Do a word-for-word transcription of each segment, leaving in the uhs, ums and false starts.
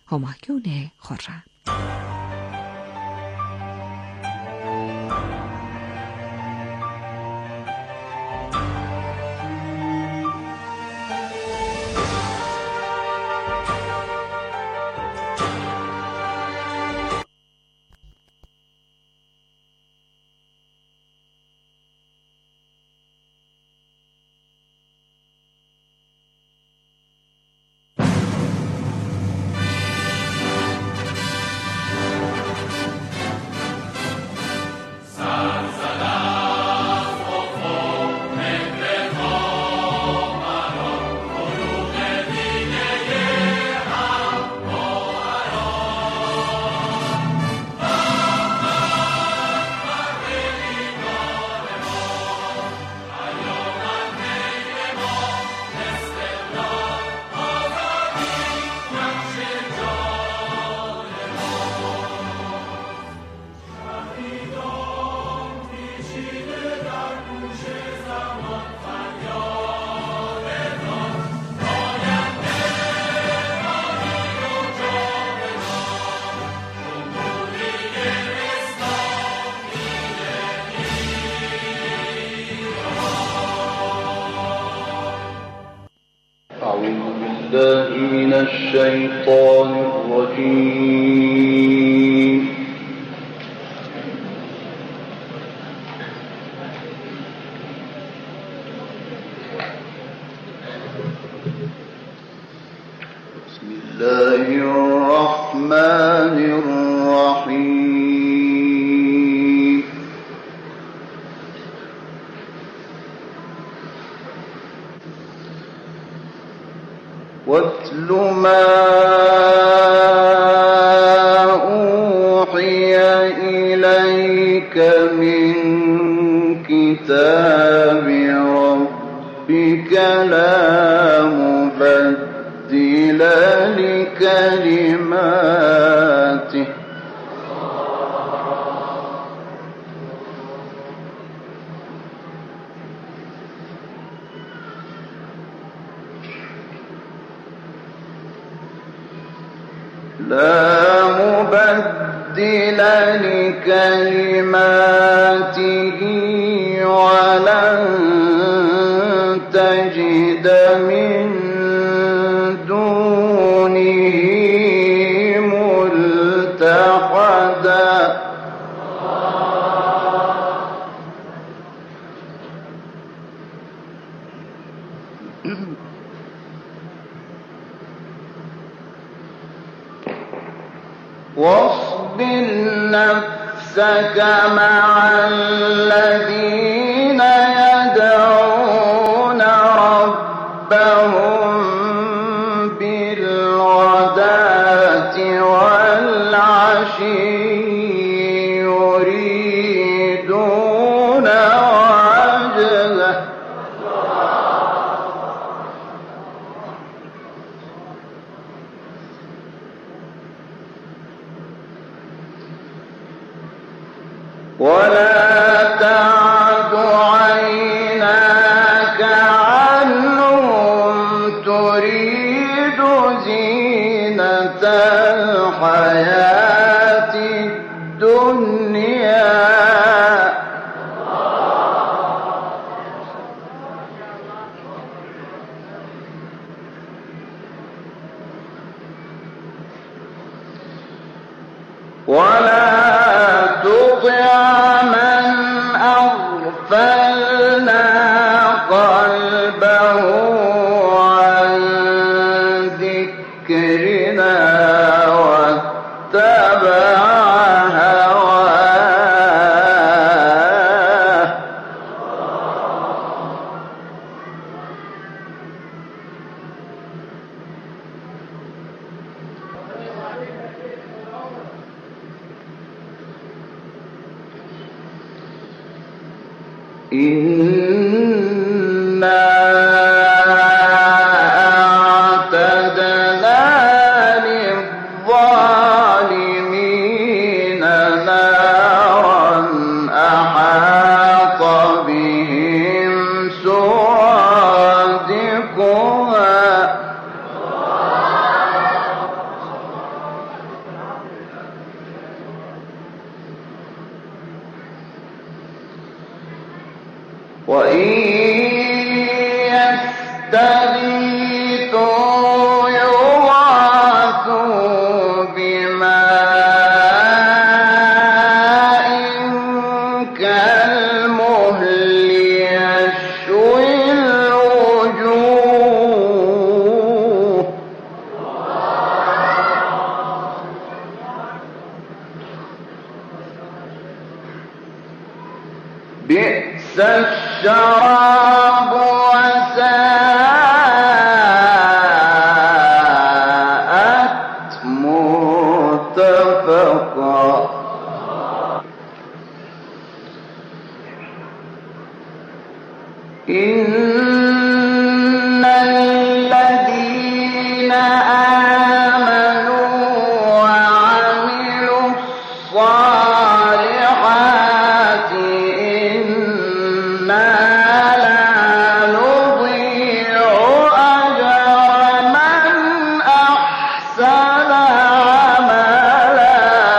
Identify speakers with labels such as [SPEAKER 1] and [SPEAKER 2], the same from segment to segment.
[SPEAKER 1] همایون خرم.
[SPEAKER 2] من الشيطان الرجيم. بسم الله الرحمن الرحيم. واتل ما أوحي إليك من كتاب ربك لا مبدل لكلماته لا مبدل لكلماته ولن تجد من دونه ملتحدا. واصبر نفسك مع الذين يدعون ربهم بالغداة والعشي يريدون وجهه ولا تعد عيناك عنهم تريد زينة الحياة الدنيا ولا تطع من أغفلنا قلبه عن ذكرنا واتبع هواه إنا أعتدنا للظالمين نارا أحاط بهم سرادقها وإن يستغيثوا يغاثوا بماء كالمهل يشوي الوجوه بئس الشراب وساءت مرتفقا إن الذين آمنوا وعملوا الصالحات إنا لا نضيع أجر من أحسن عملا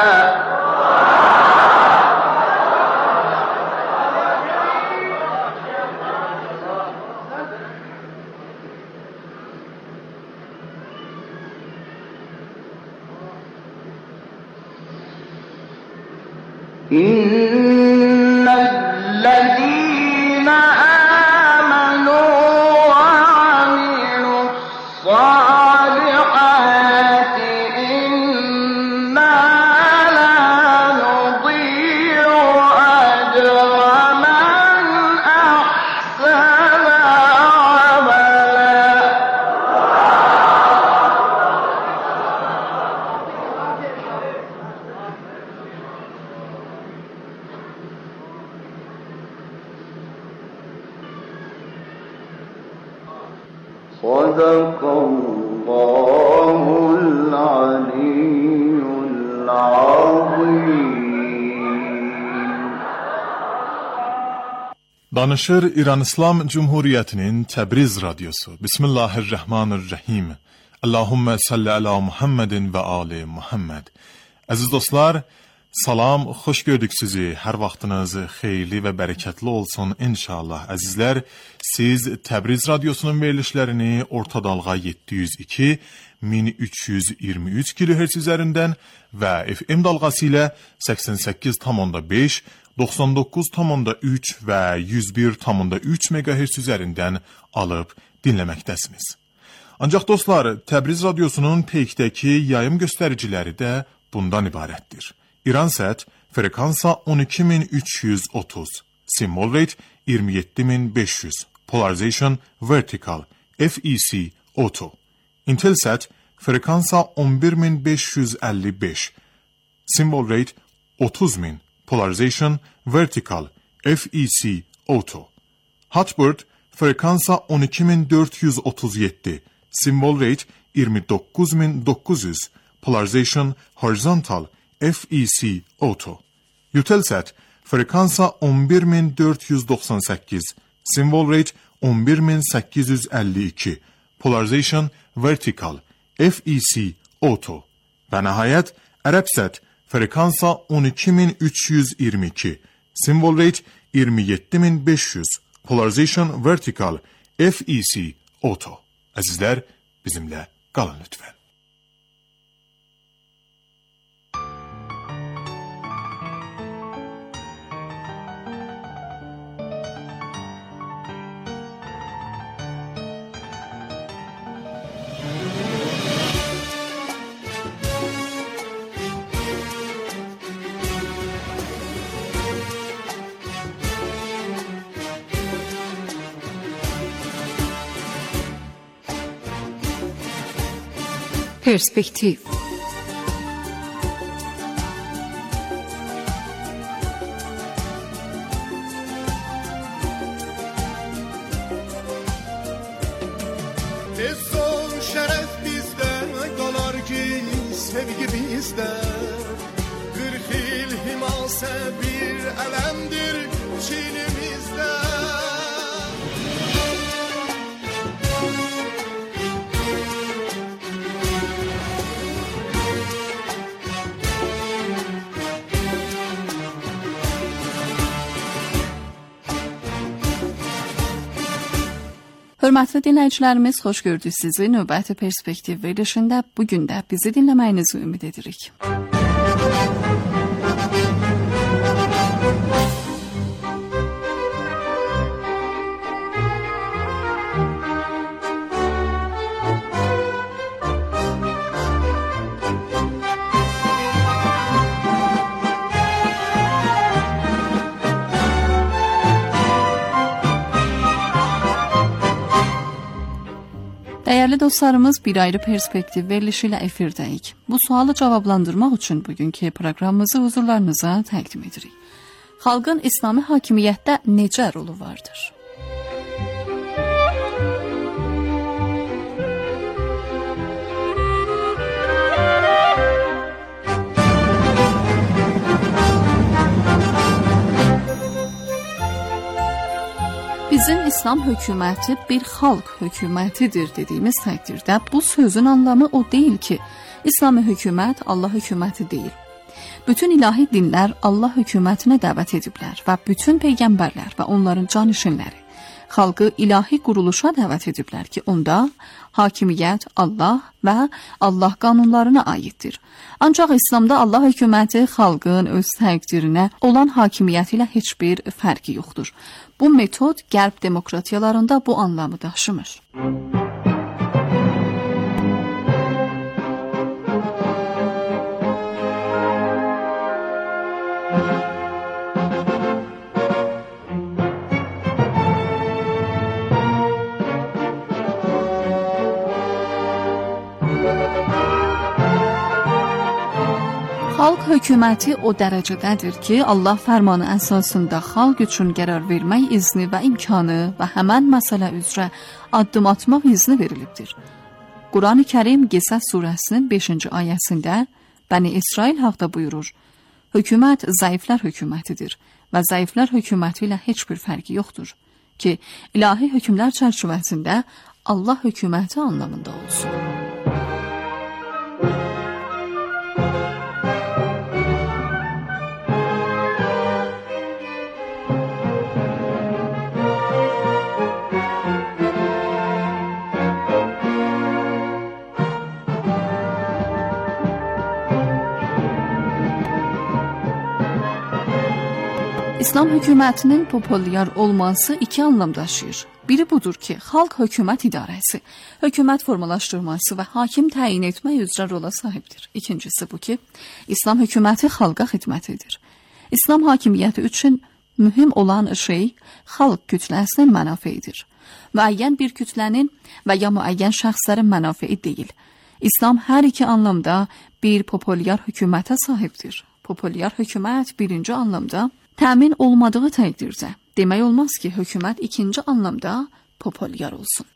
[SPEAKER 2] إن الذين آمنوا وعملوا الصالحات إنا لا نضيع أجر من أحسن عملا صدق الله العلي العظيم.
[SPEAKER 1] Danışır İran İslam Cumhuriyeti'nin Tebriz Radyosu. Bismillahirrahmanirrahim. Allahümme salli ala Muhammedin ve ali Muhammed. Aziz dostlar, salam, xoş gördük sizi. Hər vaxtınız xeyirli və bərəkətli olsun inşallah. Əzizlər, siz Təbriz Radyosunun verilişlərini orta dalğa yeddi yüz iki min üç yüz iyirmi üç kilohertz üzərindən və F M dalğası ilə səksən səkkiz tam onda beş, doxsan doqquz tam onda üç və yüz bir tam onda üç megahertz üzərindən alıb dinləməkdəsiniz. Ancaq dostlar, Təbriz Radyosunun peykdəki yayım göstəriciləri də bundan ibarətdir. İransat frekansa on iki min üç yüz otuz, symbol rate iyirmi yeddi min beş yüz, polarization vertical, F E C auto. Intelsat frekansa on bir min beş yüz əlli beş, symbol rate otuz min, polarization vertical, F E C auto. Hotbird frekansa on iki min dörd yüz otuz yeddi, symbol rate iyirmi doqquz min doqquz yüz, polarization horizontal, F E C auto. Eutelsat frekansa on bir min dörd yüz doxsan səkkiz, symbol rate on bir min səkkiz yüz əlli iki, polarization vertical, F E C auto. Və nəhayət Ərəbsat frekansa on iki min üç yüz iyirmi iki, symbol rate iyirmi yeddi min beş yüz, polarization vertical, F E C auto. Əzizlər, bizimlə qalın lütfən.
[SPEAKER 3] Perspektiv.
[SPEAKER 4] İzzet şeref bizde kalar ki sevgi bizde. Kırk yıl himase bir elemdir çilimizde.
[SPEAKER 3] Hörmətli dinləyicilərimiz, xoş gördük sizi. Növbəti perspektiv verilişində bugün də bizi dinləməyinizi ümid edirik. Dəyərli dostlarımız, bir ayrı perspektiv verilişi ilə efirdəyik. Bu sualı cavablandırmaq üçün bugünkü proqramımızı huzurlarınıza təqdim edirik. Xalqın İslami hakimiyyətdə necə rolu vardır? Bizim İslam hökuməti bir xalq hökumətidir dediyimiz təqdirdə bu sözün anlamı o deyil ki, İslami hökumət Allah hökuməti deyil. Bütün ilahi dinlər Allah hökumətinə dəvət ediblər və bütün peyğəmbərlər və onların canişinləri xalqı ilahi quruluşa dəvət ediblər ki, onda hakimiyyət Allah və Allah qanunlarına aiddir. Ancaq İslamda Allah hökuməti xalqın öz təqdirinə olan hakimiyyəti ilə heç bir fərqi yoxdur. Bu metod qərb demokratiyalarında bu anlamı daşımır. Xalq hökuməti o dərəcədədir ki, Allah fərmanı əsasında xalq üçün qərar vermək izni və imkanı və həmən məsələ üzrə addım atmaq izni verilibdir. Quran-ı Kərim Qisas surəsinin beşinci ayəsində Bəni İsrail haqda buyurur: Hökumət zəiflər hökumətidir və zəiflər hökuməti ilə heç bir fərqi yoxdur ki, ilahi hökmlər çərçivəsində Allah hökuməti anlamında olsun. İslam hökumətinin populyar olması iki anlam daşıyır. Biri budur ki, xalq hökumət idarəsi, hökumət formalaşdırması və hakim təyin etmək üzrə rola sahibdir. İkincisi bu ki, İslam hökuməti xalqa xidmət edir. İslam hakimiyyəti üçün mühüm olan şey xalq kütləsinin mənafeidir. Müəyyən bir kütlənin və ya müəyyən şəxslərin mənafei deyil. İslam hər iki anlamda bir populyar hökumətə sahibdir. Populyar hökumət birinci anlamda təmin olmadığı təqdirdə demək olmaz ki, hökumət ikinci anlamda populyar olsun.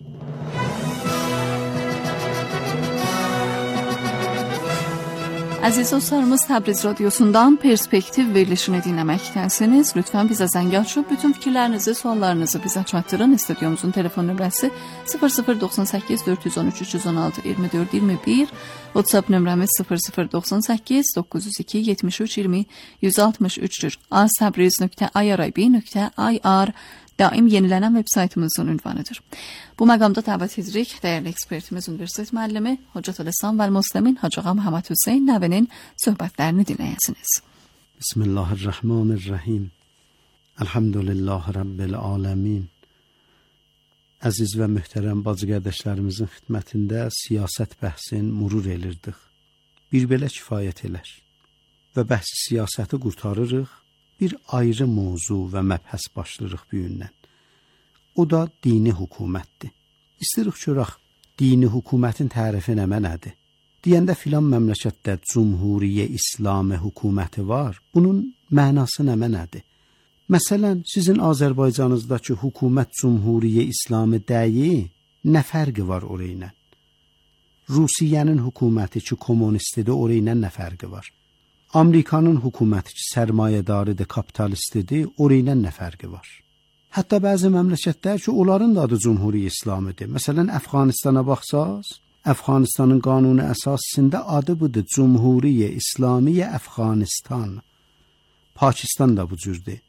[SPEAKER 3] Əziz dostlarımız, Təbriz radiosundan perspektiv verilişini dinləməkdəsiniz. Lütfən bizə zəng açıb bütün fikirlərinizi, suallarınızı bizə çatdırın. Stüdyomuzun telefon nömrəsi sıfır sıfır doxsan səkkiz dörd yüz on üç üç yüz on altı iyirmi dörd iyirmi bir, WhatsApp nömrəmiz sıfır sıfır doxsan səkkiz doqquz yüz iki yetmiş üç iyirmi yüz altmış üçdür. asabriz nöqtə irib nöqtə ir daim yenilənən veb saytımızın ünvanıdır. Bu məqamda dəvət edirik dəyərli ekspertimiz, Universitet müəllimi Hocatülislam və Müsləmin Hacı Ağa Məhəmməd Hüseyn Nəvinin söhbətlərini dinləyəsiniz.
[SPEAKER 5] Bismillahirrahmanirrahim. Elhamdülillahi Rabbil aləmin. Əziz və möhtərəm bacı qardaşlarımızın xidmətində siyasət bəhsin murur elirdik. Bir belə kifayət elər və bəhsi siyasəti qurtarırıq. Bir ayrı mövzu və məbhəs başlayırıq bu gündən. O da dini hökumətdir. İstəyirik görək, dini hökumətin tərifi nə mənadır? Deyəndə filan məmləkətdə Cumhuriyyə İslami hökuməti var. Bunun mənası nə mənadır? Məsələn, sizin Azərbaycanınızdakı hökumət Cumhuriyyə İslami deyil, nə fərqi var orayla? Rusiyanın hökuməti ki, kommunistidir, orayla nə fərqi var? Amerikanın hökuməti ki, sərmayədarıdır, kapitalistidir, orayla nə fərqi var? Hətta bəzi məmləkətlər ki, onların da adı Cumhuriyyə İslamidir. Məsələn, Əfqanistana baxsaz, Əfqanistanın qanunu əsasında adı budur, Cumhuriyyə İslamiyyə Əfqanistan. Pakistan da bu cürdür.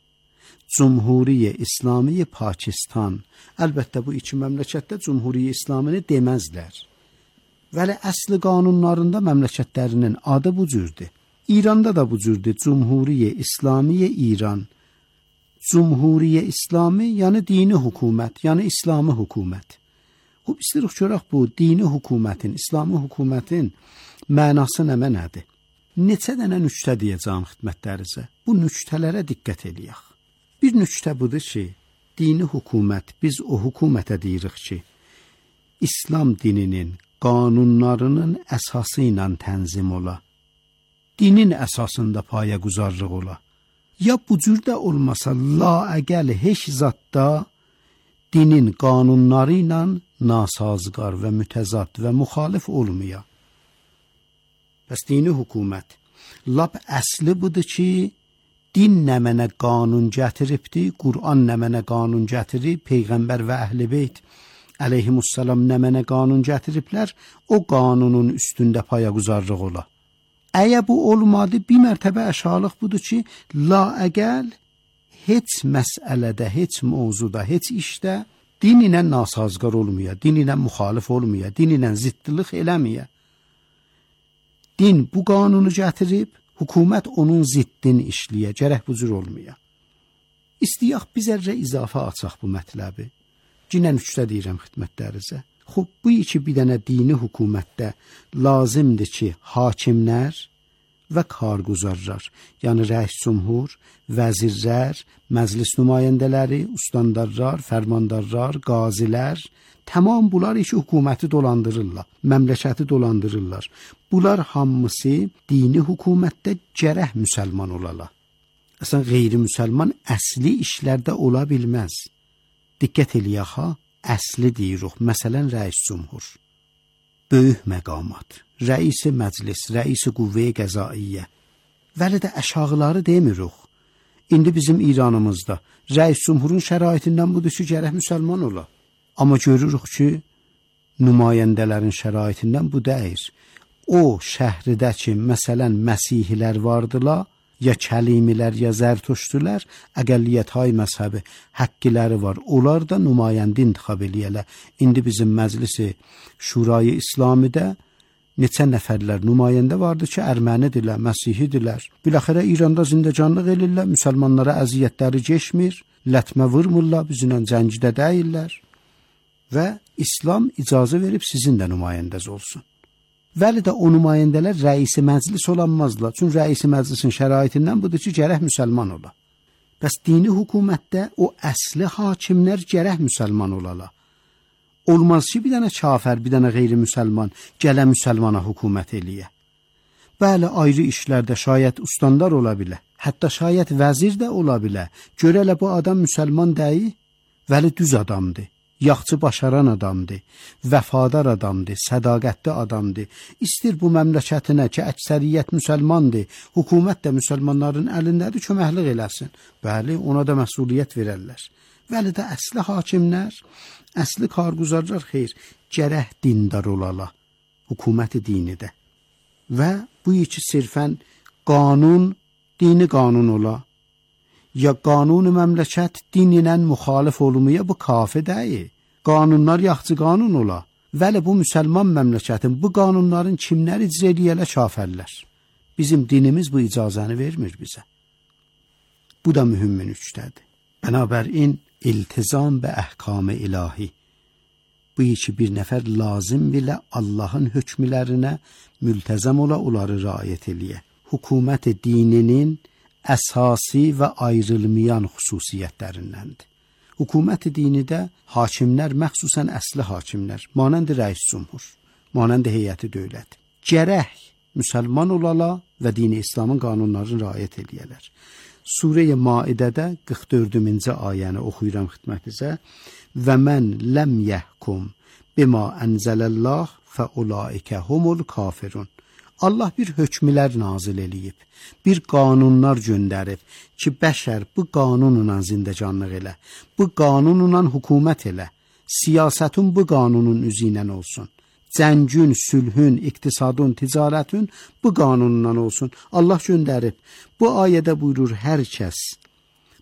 [SPEAKER 5] Cumhuriye İslami Pakistan. Əlbəttə bu iki məmləkətdə Cumhuriye İslamini deməzlər. Vəli əsli qanunlarında məmləkətlərinin adı bu cürdür. İranda da bu cürdür. Cumhuriye İslamiye İran. Cumhuriye İslami yəni dini hökumət, yəni İslami hökumət. Bu istəyirik görək bu dini hökumətin, İslami hökumətin mənası nə mənadır? Neçə dənə nüktə deyəcəm xidmətlərinizə. Bu nüktələrə diqqət eləyək. Bir nüktə budur ki, dini hökumət, biz o hökumətə deyirik ki, İslam dininin qanunlarının əsası ilə tənzim ola. Dinin əsasında payəquzarlıq ola. Ya bu cürdə olmasa laəqəl heç zatda dinin qanunları ilə nasazgar və mütəzad və müxalif olmaya. Bəs dini hökumət lap əsli budur ki, din nə mənə qanun gətiribdi, Qur'an nə mənə qanun gətirib, Peyğəmbər və Əhl-i Beyt əleyhimussalam nə mənə qanun gətiriblər, o qanunun üstündə payəquzarlıq ola. Əgər bu olmadı, bir mərtəbə aşağılıq budur ki, laəqəl heç məsələdə, heç mövzuda, heç işdə din ilə nasazgar olmaya, din ilə müxalif olmaya, din ilə ziddlik eləməyə. Din bu qanunu gətirib, hökumət onun ziddini işləyə, gərək bu cür olmaya. İstəyək bir zərrə izafə açaq bu mətləbi. Cinə nüktə deyirəm xidmətlərinizə. Xub, bu iki bir dənə dini hökumətdə lazımdır ki, hakimlər və karguzarlar, yəni rəis cumhur, vəzirlər, məclis nümayəndələri, ustandarlar, fərmandarlar, qazilər, tamam bunlar iki hökuməti dolandırırlar, məmləkəti dolandırırlar. Bunlar hamısı dini hökumətdə gərək müsəlman olalar. Əslən, qeyri-müsəlman əsli işlərdə ola bilməz. Diqqət eləyək ha, əsli deyirik, məsələn, rəis cumhur. Böyük məqamat, rəisi məclis, rəisi qüvvəyə qəzaiyyə. Vəli də əşağıları demirik. İndi bizim İranımızda rəis cumhurun şəraitindən budur ki, gərək müsəlman ola. Amma görürük ki, nümayəndələrin şəraitindən bu deyir. O şəhridə ki, məsələn, məsihilər vardılar, ya kəlimilər, ya zərtuşdulər, əqəlliyyət-hay məzhəbi həqqiləri var. Onlar da nümayəndə intiqab eləyələr. İndi bizim məclisi Şurayı İslamidə neçə nəfərlər nümayəndə vardı ki, ermənidirlər, məsihidirlər. Biləxərə İranda zindəcanlıq elirlər, müsəlmanlara əziyyətləri geçmir, lətmə vurmurlar, bizimlə cəngidə deyirlər və İslam icazə verib sizin də nümayəndəz olsun. Vəli də o nümayəndələr rəisi məclis olanmazlar. Çünki rəisi məclisin şəraitindən budur ki, gərək müsəlman ola. Bəs dini hökumətdə o əsli hakimlər gərək müsəlman olalar. Olmaz ki, bir dənə kafir, bir dənə qeyri-müsəlman gələ müsəlmana hökumət eləyə. Bəli, ayrı işlərdə şayət ustandar ola bilər. Hətta şayət vəzir də ola bilər. Görələ bu adam müsəlman deyil, vəli düz adamdır. Yaxçı başaran adamdır, vəfadar adamdır, sədaqətli adamdır. İstir bu məmləkətinə ki, əksəriyyət müsəlmandır, hökumət də müsəlmanların əlindədir, köməklik eləsin. Bəli, ona da məsuliyyət verərlər. Vəli də əsli hakimlər, əsli karguzarlar xeyr, gərək dindar olala, hökuməti dinidə. Və bu iki sirfən qanun, dini qanun ola. Ya qanun-u məmləkət din ilə müxalif olmaya bu kafi deyil. Qanunlar yaxçı qanun ola. Vəli bu müsəlman məmləkətin bu qanunların kimlər icra eləyələ kafirlər. Bizim dinimiz bu icazəni vermir bizə. Bu da mühüm nüktədir. Bənabərin iltizam və əhkam-ı ilahi. Bu iki bir nəfər lazım bilə Allahın hökmlərinə mültəzəm ola, onları riayət eləyə. Hökumət dininin əsasi və ayrılmayan xüsusiyyətlərindəndir. Hökumət dinidə hakimlər, məxsusən əsli hakimlər, manənd rəis cumhur, manənd heyəti dövlət, gərək müsəlman olala və dini İslamın qanunlarını riayət eləyələr. Surə-i Maidədə qırx dördüncü ayəni oxuyuram xidmətinizə. Və mən ləm yəhkum bima ənzələllah fə ulaikə humul kafirun. Allah bir hökmlər nazil eləyib, bir qanunlar göndərib ki, bəşər bu qanunla zindəcanlıq elə, bu qanunla hökumət elə, siyasətün bu qanunun üzü ilə olsun, cəngün, sülhün, iqtisadın, ticarətün bu qanunla olsun. Allah göndərib. Bu ayədə buyurur, hər kəs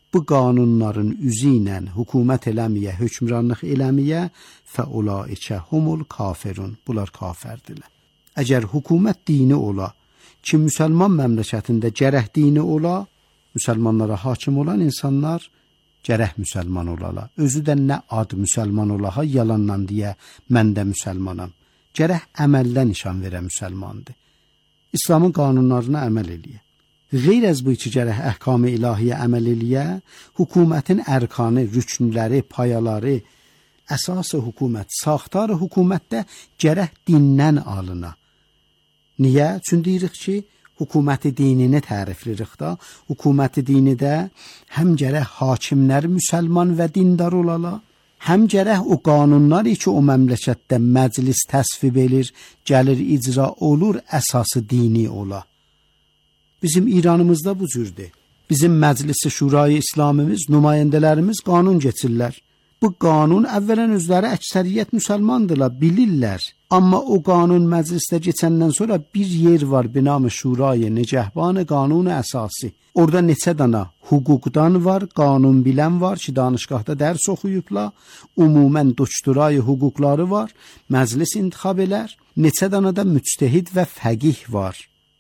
[SPEAKER 5] bu qanunların üzü ilə hökumət eləməyə, hökmranlıq eləməyə fəulaikə humul kafirun. Bunlar kafirdirlər. Əgər hökumət dini ola ki, müsəlman məmləkətində gərək dini ola, müsəlmanlara hakim olan insanlar gərək müsəlman olala. Özü də nə ad müsəlman olaha, yalanla deyə mən də müsəlmanam. Gərək əməllə nişan verə müsəlmandır. İslamın qanunlarına əməl eləyə. Qeyr az bu ki, gərək əhkam-ı ilahiyyə əməl eləyə, hökumətin ərkanı, rüknləri, payaları, əsası hökumət, saxtarı hökumətdə gərək dindən alına. Niyə? Çünki deyirik ki, hökuməti dinini tərifləyirik da, hökuməti dini də həm gərək hakimlər müsəlman və dindar olala, həm gərək o qanunlar ki, o məmləkətdə məclis təsvib edir, gəlir icra olur, əsası dini ola. Bizim İranımızda bu cürdür. Bizim Məclis-i Şurayı İslamimiz, nümayəndələrimiz qanun keçirlər. Bu qanun əvvələn özləri əksəriyyət müsəlmandırlar, bilirlər. Amma o qanun məclisdə keçəndən sonra bir yer var, binamı Şurayı Necəhbanı qanunu əsası. Orada neçə dana hüquqdan var, qanun bilən var ki, danışqahda dərs oxuyublar. Ümumən doktorayı hüquqları var, məclis intixab elər. Neçə dana da müctehid və fəqih var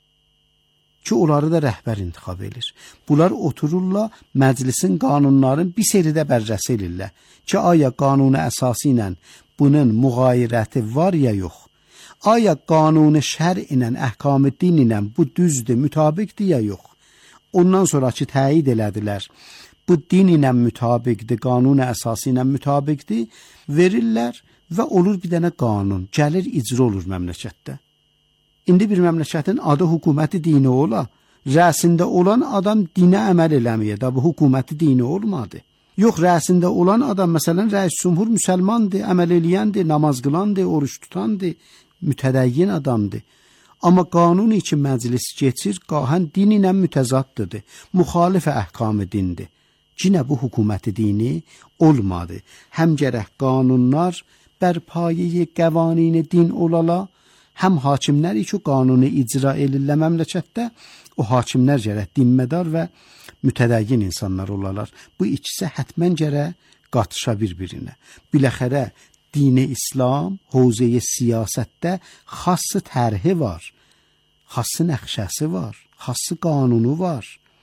[SPEAKER 5] ki, onları da rəhbər intixab edir. Bunlar otururlar, məclisin qanunların bir seridə bərrəsi edirlər ki, aya qanunu əsası ilə bunun müğayirəti var ya yox? Aya qanunu şər ilə, əhkam-ı din ilə bu düzdür, mütabiqdir ya yox? Ondan sonraki təyid elədilər. Bu din ilə mütabiqdir, qanunu əsası ilə mütabiqdir, verirlər və olur bir dənə qanun, gəlir icra olur məmləkətdə. İndi bir məmləkətin adı hökuməti dini ola, rəsində olan adam dinə əməl eləməyə, da bu hökuməti dini olmadı. Yox, rəsində olan adam, məsələn, rəis cümhur müsəlmandır, əməl eləyəndir, namaz qılandır, oruç tutandır, mütədəyyin adamdır. Amma qanun ki məclis keçir, qahən din ilə mütəzaddır, müxalif əhkam-ı dindir. Cinə bu hökuməti dini olmadı. Həm gərək qanunlar bərpayi qəvanini din olala, həm hakimlər ki qanunu icra edirlər məmləkətdə, o hakimlər gərək dinmədar və mütədəyyin insanlar olalar. Bu ikisi hətmən gərək qatışa bir-birinə. Biləxərə dini İslam, hövzəyi siyasətdə xası tərhi var, xası nəxşəsi var, xası qanunu var.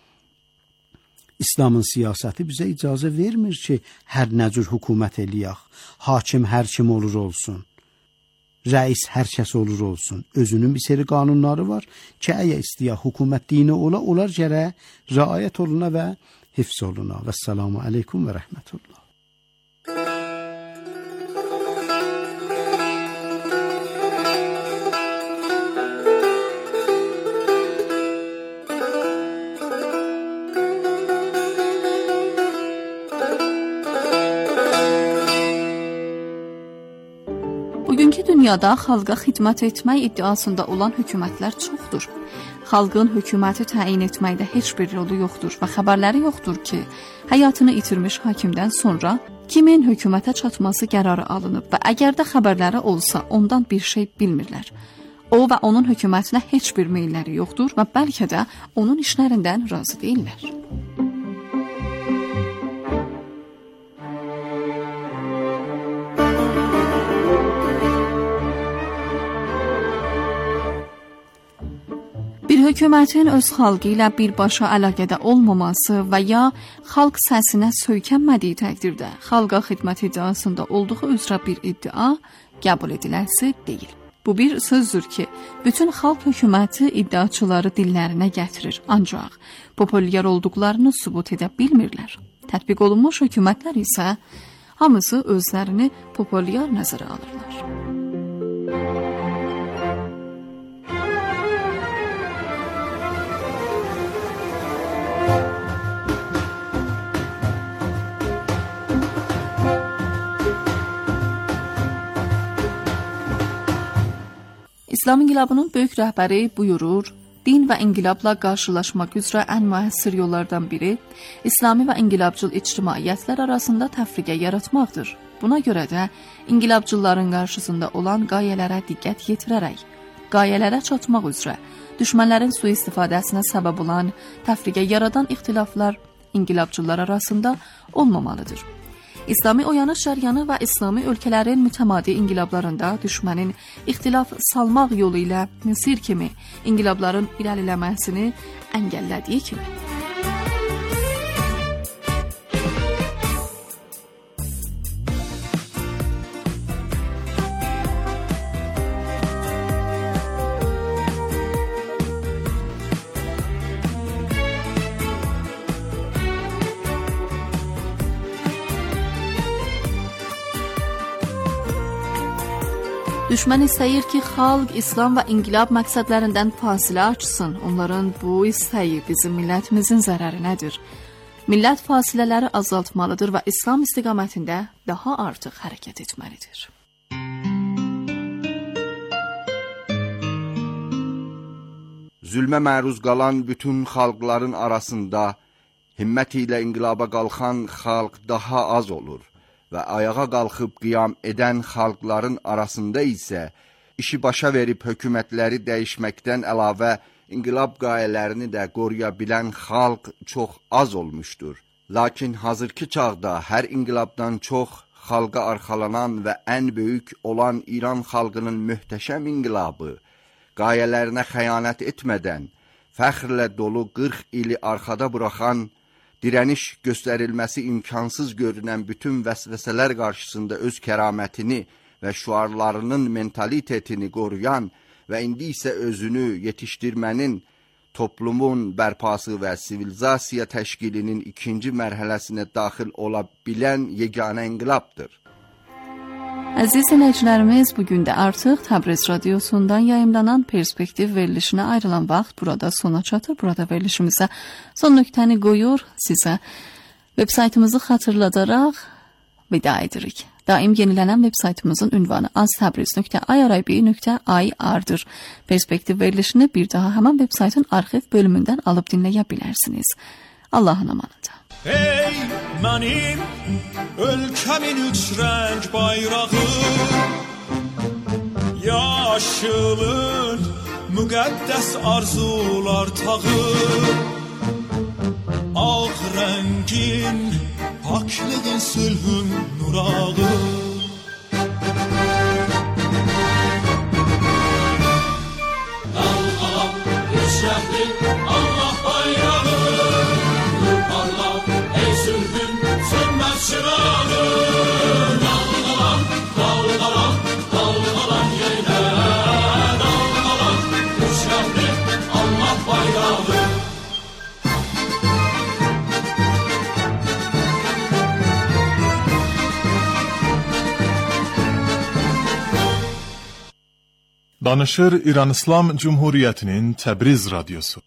[SPEAKER 5] İslamın siyasəti bizə icazə vermir ki, hər nə cür hökumət eləyək, hakim hər kim olur olsun. Rəis hər kəs olur olsun. Özünün bir seri qanunları var ki, əgər istəyə hökumət dini ola, onlar gərək riayət oluna və hifz oluna. Vəssalamu aleykum və rəhmətullah.
[SPEAKER 3] Bugünkü dünyada xalqa xidmət etmək iddiasında olan hökumətlər çoxdur. Xalqın hökuməti təyin etməkdə heç bir rolu yoxdur və xəbərləri yoxdur ki, həyatını itirmiş hakimdən sonra kimin hökumətə çatması qərarı alınıb və əgər də xəbərləri olsa, ondan bir şey bilmirlər. O və onun hökumətinə heç bir meylləri yoxdur və bəlkə də onun işlərindən razı deyirlər. Bir hökumətin öz xalqı ilə birbaşa əlaqədə olmaması və ya xalq səsinə söykənmədiyi təqdirdə xalqa xidmət iddiasında olduğu üzrə bir iddia qəbul edilərsi deyil. Bu bir sözdür ki, bütün xalq hökuməti iddiaçıları dillərinə gətirir, ancaq populyar olduqlarını sübut edə bilmirlər. Tətbiq olunmuş hökumətlər isə hamısı özlərini populyar nəzərə alırlar. İslam inqilabının böyük rəhbəri buyurur, din və inqilabla qarşılaşmaq üzrə ən müəssir yollardan biri İslami və inqilabcıl ictimaiyyətlər arasında təfriqə yaratmaqdır. Buna görə də inqilabcılların qarşısında olan qayələrə diqqət yetirərək, qayələrə çatmaq üzrə düşmənlərin sui-istifadəsinə səbəb olan, təfriqə yaradan ixtilaflar inqilabçılar arasında olmamalıdır. İslami oyanış cəryanı və İslami ölkələrin mütəmadi inqilablarında düşmənin ixtilaf salmaq yolu ilə sir kimi inqilabların irəliləməsini əngəllədiyi kimi. Düşmən istəyir ki, xalq İslam və inqilab məqsədlərindən fasilə açsın. Onların bu istəyi bizim millətimizin zərərinədir. Millət fasilələri azaltmalıdır və İslam istiqamətində daha artıq hərəkət etməlidir.
[SPEAKER 6] Zülmə məruz qalan bütün xalqların arasında himmət ilə inqilaba qalxan xalq daha az olur. Və ayağa qalxıb qiyam edən xalqların arasında isə işi başa verib hökumətləri dəyişməkdən əlavə inqilab qayələrini də qoruya bilən xalq çox az olmuşdur. Lakin hazırki çağda hər inqilabdan çox xalqa arxalanan və ən böyük olan İran xalqının möhtəşəm inqilabı, qayələrinə xəyanət etmədən, fəxrlə dolu qırx ili arxada buraxan, dirəniş göstərilməsi imkansız görünən bütün vəsvəsələr qarşısında öz kəramətini və şüarlarının mentalitetini qoruyan və indi isə özünü yetişdirmənin, toplumun bərpası və sivilizasiya təşkilinin ikinci mərhələsinə daxil ola bilən yeganə inqilabdır.
[SPEAKER 3] Əziz dinləyicilərimiz, bugün də artıq Təbriz radiosundan yayımlanan Perspektiv verilişinə ayrılan vaxt burada sona çatır. Burada verilişimizə son nöqtəni qoyur, sizə veb saytımızı xatırladaraq vida edirik. Daim yenilənən veb saytımızın ünvanı aztabriz nöqtə irib nöqtə ir'dir. Perspektiv verilişini bir daha həmin veb saytın arxiv bölümündən alıb dinləyə bilərsiniz. Allahın amanında.
[SPEAKER 7] Ey mənim ölkəmin üç rəng bayrağı, yaşılın müqəddəs arzular tağı, ağ rəngin paklığın sülhün nurağı. Dalğalan üç rəngli Allah bayrağı, çırağı, dalgalan, dalgalan, dalgalan yine, dalgalan, üç rəngli Allah bayrağı.
[SPEAKER 1] Danışır İran İslam Cumhuriyyətinin Təbriz radiosu.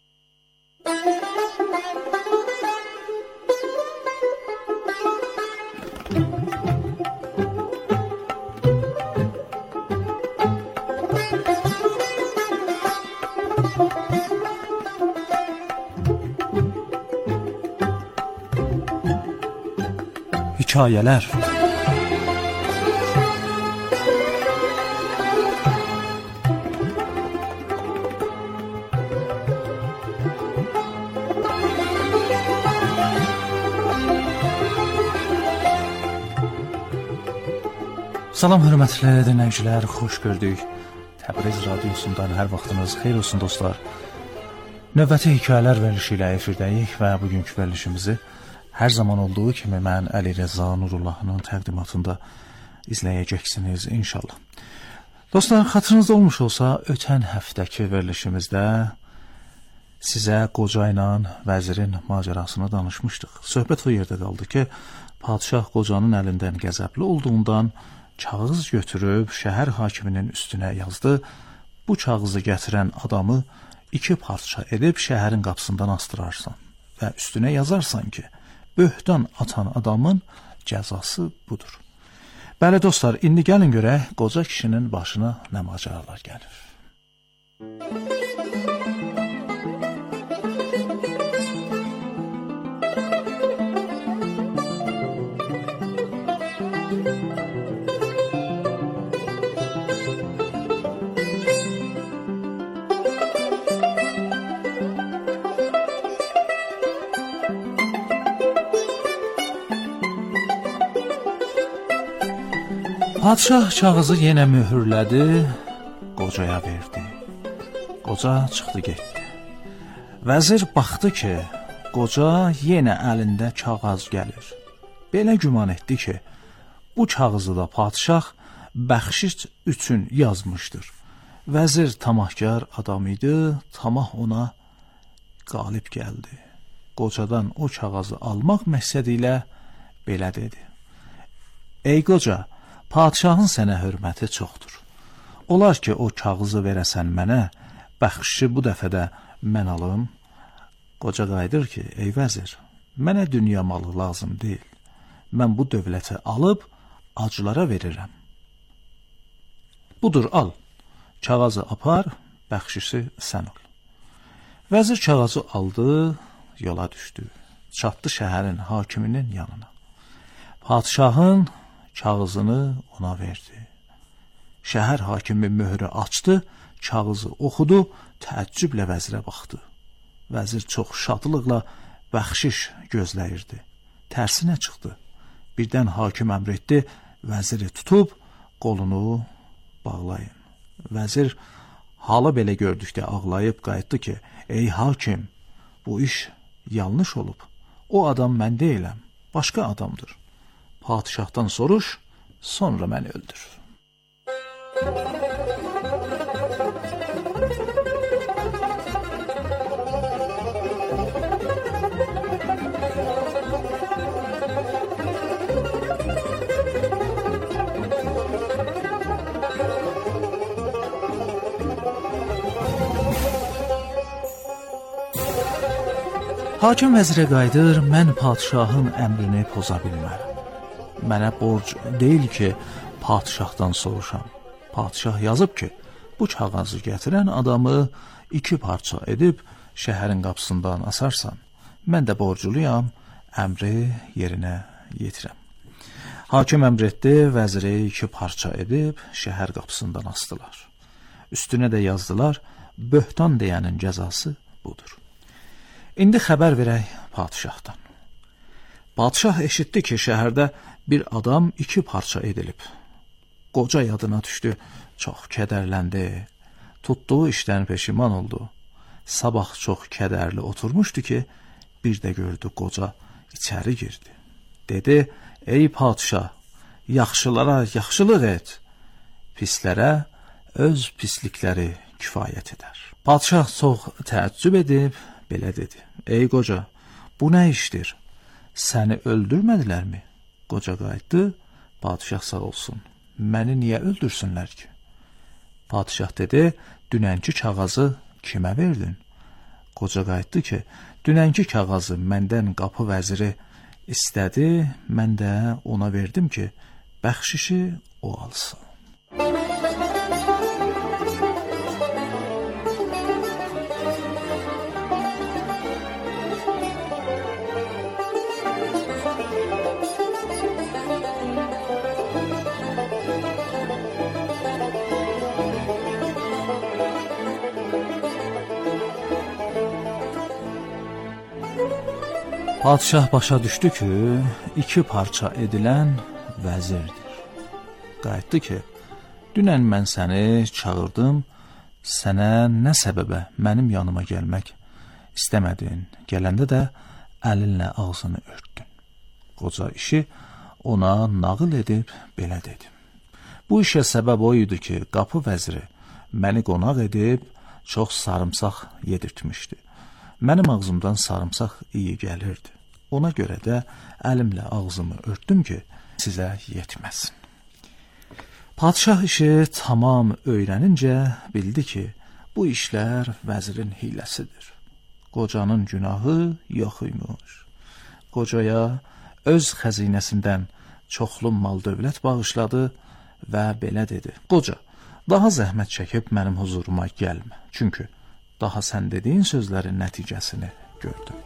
[SPEAKER 8] Hekayələr. Salam hörmətli dinləyicilər, xoş gördük. Təbriz radiosundan hər vaxtınız xeyir olsun dostlar. Növbəti hekayələr verilişi ilə efirdəyik və bugünkü verilişimizi hər zaman olduğu kimi mən Əli Rəza Nurullahının təqdimatında izləyəcəksiniz inşallah. Dostlar, xatırınızda olmuş olsa, ötən həftəki verilişimizdə sizə qoca ilə vəzirin macərasını danışmışdıq. Söhbət o yerdə qaldı ki, padişah qocanın əlindən qəzəbli olduğundan kağız götürüb şəhər hakiminin üstünə yazdı. Bu kağızı gətirən adamı iki parça edib şəhərin qapısından astırarsan və üstünə yazarsan ki, böhtan atan adamın cəzası budur. Bəli dostlar, indi gəlin görək qoca kişinin başına nə macəralar gəlir. Padşah kağızı yenə möhürlədi, qocaya verdi. Qoca çıxdı getdi. Vəzir baxdı ki, qoca yenə əlində kağız gəlir. Belə güman etdi ki, bu kağızı da padşah bəxşiş üçün yazmışdır. Vəzir tamahkar adam idi, tamah ona qalib gəldi. Qocadan o kağızı almaq məqsədi ilə belə dedi. Ey qoca, padşahın sənə hörməti çoxdur. Olar ki, o kağızı verəsən mənə, bəxşişi bu dəfə də mən alım. Qoca qayıdır ki, ey vəzir, mənə dünya malı lazım deyil. Mən bu dövləti alıb acılara verirəm. Budur, al. Kağızı apar, bəxşişi sən ol. Vəzir kağızı aldı, yola düşdü. Çatdı şəhərin hakiminin yanına. Padşahın kağızını ona verdi. Şəhər hakimi möhrü açdı, kağızı oxudu, təəccüblə vəzirə baxdı. Vəzir çox şadlıqla bəxşiş gözləyirdi. Tərsinə çıxdı. Birdən hakim əmr etdi, vəziri tutub qolunu bağlayın. Vəzir halı belə gördükdə ağlayıb qayıtdı ki, ey hakim, bu iş yanlış olub. O adam mən deyiləm, başqa adamdır. Padişahdan soruş, sonra məni öldür. Hakim vəzirə qayıdır, mən padişahın əmrini poza bilmərəm. Mənə borc deyil ki, padişahdan soruşam. Padişah yazıb ki, bu kağızı gətirən adamı iki parça edib şəhərin qapısından asarsan. Mən də borculuyam, əmri yerinə yetirəm. Hakim əmr etdi, vəziri iki parça edib şəhər qapısından asdılar. Üstünə də yazdılar, böhtan deyənin cəzası budur. İndi xəbər verək padişahdan. Padişah eşitdi ki, şəhərdə bir adam iki parça edilib. Qoca yadına düşdü, çox kədərləndi. Tutduğu işdən peşiman oldu. Sabah çox kədərli oturmuşdu ki, bir də gördü qoca içəri girdi. Dedi, ey padişah, yaxşılara yaxşılıq et, pislərə öz pislikləri kifayət edər. Padişah çox təəccüb edib, belə dedi. Ey qoca, bu nə işdir? Səni öldürmədilərmi? Qoca qayıtdı, padişah sağ olsun. Məni niyə öldürsünlər ki? Padişah dedi, dünənki kağızı kimə verdin? Qoca qayıtdı ki, dünənki kağızı məndən qapı vəziri istədi, mən də ona verdim ki, bəxşişi o alsın. Padişah başa düşdü ki, iki parça edilən vəzirdir. Qayıtdı ki, dünən mən səni çağırdım, sənə nə səbəbə mənim yanıma gəlmək istəmədin, gələndə də əlinlə ağzını örtdün. Qoca işi ona nağıl edib belə dedim. Bu işə səbəb o idi ki, qapı vəziri məni qonaq edib çox sarımsaq yedirtmişdi. Mənim ağzımdan sarımsaq iyi gəlirdi. Ona görə də əlimlə ağzımı örtdüm ki, sizə yetməsin. Padişah işi tamam öyrənincə bildi ki, bu işlər vəzirin hiləsidir. Qocanın günahı yox imiş. Qocaya öz xəzinəsindən çoxlu mal dövlət bağışladı və belə dedi. Qoca, daha zəhmət çəkib mənim huzuruma gəlmə. Çünki daha sən dediyin sözlərin nəticəsini gördüm.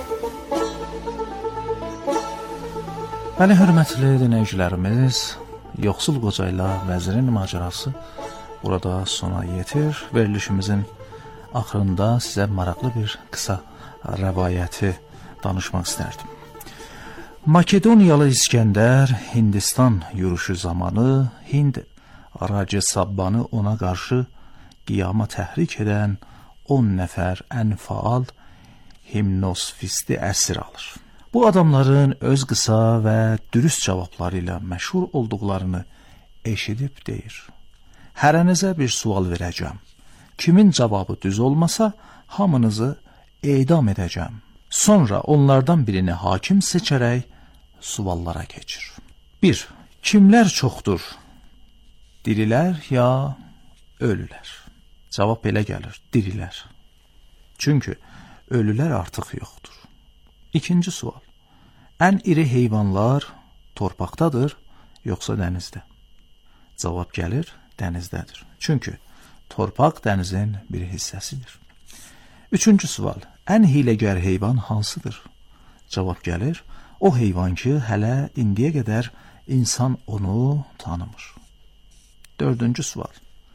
[SPEAKER 8] Bəli, hörmətli dinləyicilərimiz, yoxsul qocayla vəzirin macərası burada sona yetir. Verilişimizin axırında sizə maraqlı bir qısa rəvayəti danışmaq istərdim. Makedoniyalı İskəndər Hindistan yürüşü zamanı Hind Racə Sabbanı ona qarşı qiyama təhrik edən on nəfər ən faal himnosfisti əsir alır. Bu adamların öz qısa və dürüst cavabları ilə məşhur olduqlarını eşidib deyir: hərənizə bir sual verəcəm. Kimin cavabı düz olmasa, hamınızı edam edəcəm. Sonra onlardan birini hakim seçərək suallara keçir. bir. Kimlər çoxdur? Dirilər ya ölülər? Cavab belə gəlir: dirilər. Çünki ölülər artıq yoxdur. İkinci sual. Ən iri heyvanlar torpaqdadır, yoxsa dənizdə? Cavab gəlir: dənizdədir. Çünki torpaq dənizin bir hissəsidir. Üçüncü sual. Ən hiləgər heyvan hansıdır? Cavab gəlir: o heyvan ki, hələ indiyə qədər insan onu tanımır. Dördüncü sual.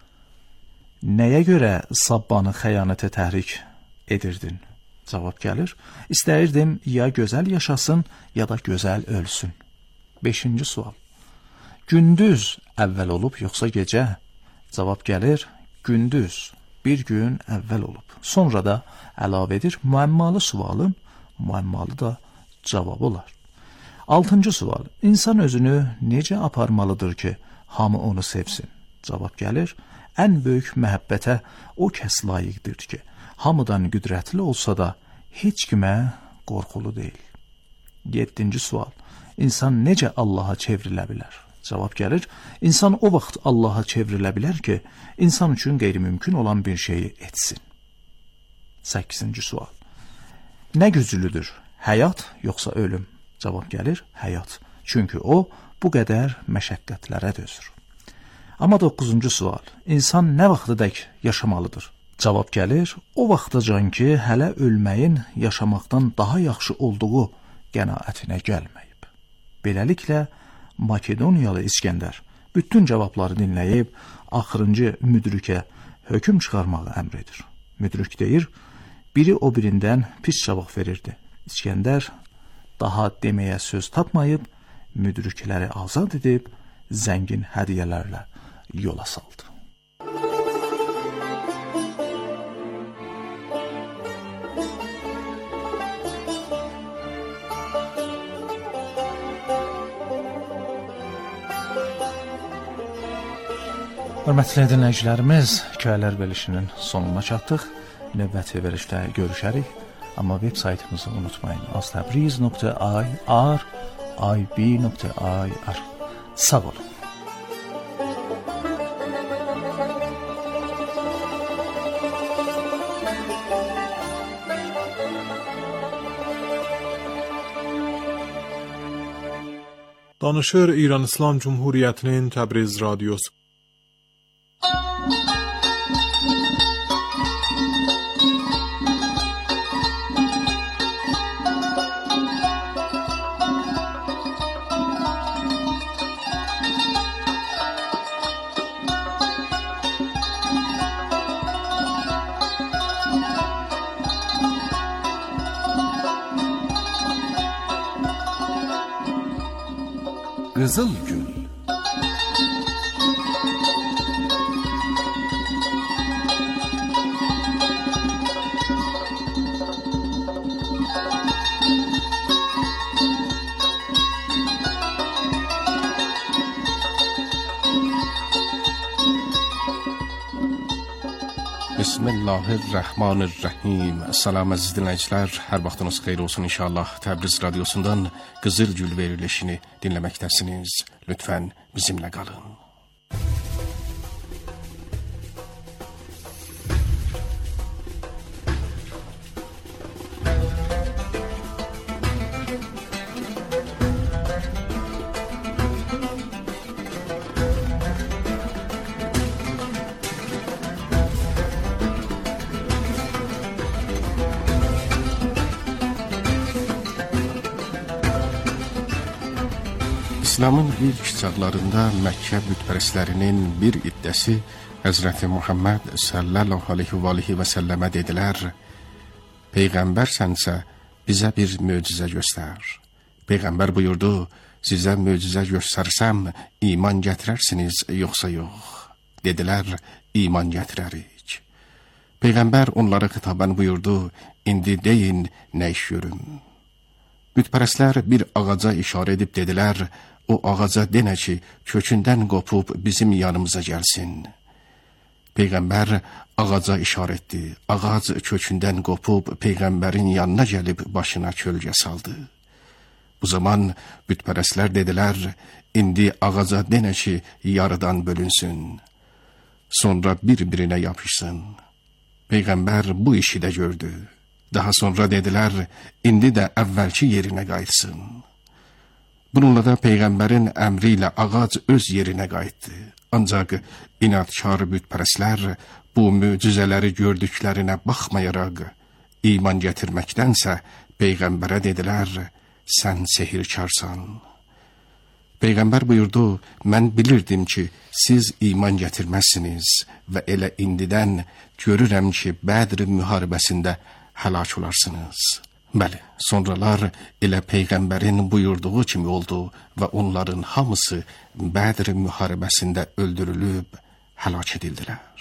[SPEAKER 8] Nəyə görə Sabbanı xəyanətə təhrik edirdin? Cavab gəlir: İstəyirdim ya gözəl yaşasın, ya da gözəl ölsün. Beşinci sual. Gündüz əvvəl olub, yoxsa gecə? Cavab gəlir: gündüz, bir gün əvvəl olub. Sonra da əlavə edir: müəmmalı sualın müəmmalı da cavabı olar. Altıncı sual. İnsan özünü necə aparmalıdır ki, hamı onu sevsin? Cavab gəlir: ən böyük məhəbbətə o kəs layiqdir ki, hamıdan qüdrətli olsa da heç kimə qorxulu deyil. Yeddinci sual. İnsan necə Allaha çevrilə bilər? Cavab gəlir: insan o vaxt Allaha çevrilə bilər ki, insan üçün qeyri-mümkün olan bir şeyi etsin. Səkkizinci sual. Nə güclüdür? Həyat yoxsa ölüm? Cavab gəlir: həyat. Çünki o bu qədər məşəqqətlərə dözür. Amma doqquzuncu sual. İnsan nə vaxtadək yaşamalıdır? Cavab gəlir: o vaxtacan ki, hələ ölməyin yaşamaqdan daha yaxşı olduğu qənaətinə gəlməyib. Beləliklə, Makedoniyalı İskəndər bütün cavabları dinləyib, axırıncı müdrikə hökm çıxarmağı əmr edir. Müdrik deyir: biri o birindən pis cavab verirdi. İskəndər daha deməyə söz tapmayıb, müdrikləri azad edib, zəngin hədiyyələrlə yola saldı. Hörmətli dinləyicilərimiz, hekayələr verilişinin sonuna çatdıq. Növbəti verilişdə görüşərik. Amma veb saytımızı unutmayın: aztabriz nöqtə i r i b nöqtə i r. Sağ olun.
[SPEAKER 1] Danışır İran İslam Cumhuriyyətinin Təbriz Radiosu.
[SPEAKER 9] Qızıl Gül. Bismillahirrahmanirrahim. Salam əziz dinləyicilər, hər vaxtınız xeyir olsun inşallah. Təbriz Radiosundan Qızıl Gül verilişini dinləməkdəsiniz. Lütfən bizimlə qalın. İslamın ilk çağlarında Məkkə bütpərəstlərinin bir iddəsi Həzrəti Muhammed sallallahu aleyhi və aleyhi və səlləmə dedilər: Peyğəmbərsənsə bizə bir möcüzə göstər. Peyğəmbər buyurdu: Sizə möcüzə göstərsəm iman gətirərsiniz yoxsa yox? Dedilər: İman gətirərik. Peyğəmbər onlara xitaban buyurdu: İndi deyin, nə iş görüm? Bütpərəstlər bir ağaca işarə edib dedilər: O ağaca denə ki, kökündən qopub bizim yanımıza gəlsin. Peyğəmbər ağaca işarə etdi. Ağac kökündən qopub Peyğəmbərin yanına gəlib başına kölgə saldı. Bu zaman bütpərəstlər dedilər: İndi ağaca denə ki, yarıdan bölünsün. Sonra bir-birinə yapışsın. Peyğəmbər bu işi də gördü. Daha sonra dedilər: İndi də əvvəlki yerinə qayıtsın. Bununla da Peyğəmbərin əmri ilə ağac öz yerinə qayıtdı. Ancaq inadkar bütpərəstlər bu möcüzələri gördüklərinə baxmayaraq iman gətirməkdənsə Peyğəmbərə dedilər: Sən sehirkarsan. Peyğəmbər buyurdu: Mən bilirdim ki, siz iman gətirməzsiniz və elə indidən görürəm ki, Bədr müharibəsində həlak olarsınız. Bəli, sonralar elə Peyğəmbərin buyurduğu kimi oldu və onların hamısı Bədr müharibəsində öldürülüb həlak edildilər.